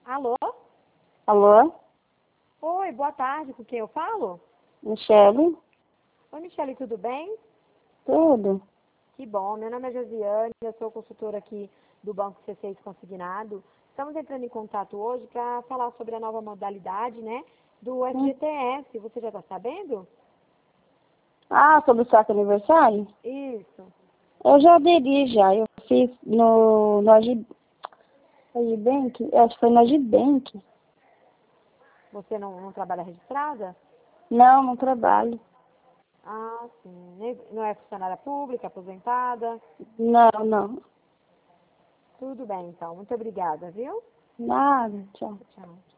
Alô? Alô? Oi, boa tarde, com quem eu falo? Michele? Oi, Michele, tudo bem? Tudo? Que bom, meu nome é Josiane, eu sou consultora aqui do Banco C6 Consignado. Estamos entrando em contato hoje para falar sobre a nova modalidade, né, do Hum. FGTS. Você já está sabendo? Ah, sobre o saque aniversário? Isso. Eu já aderi já. Eu fiz no Agibank? Acho que foi no Agibank. Você não trabalha registrada? Não, não trabalho. Ah, sim. Não é funcionária pública, aposentada? Não, não. Tudo bem, então. Muito obrigada, viu? Nada, tchau. Tchau.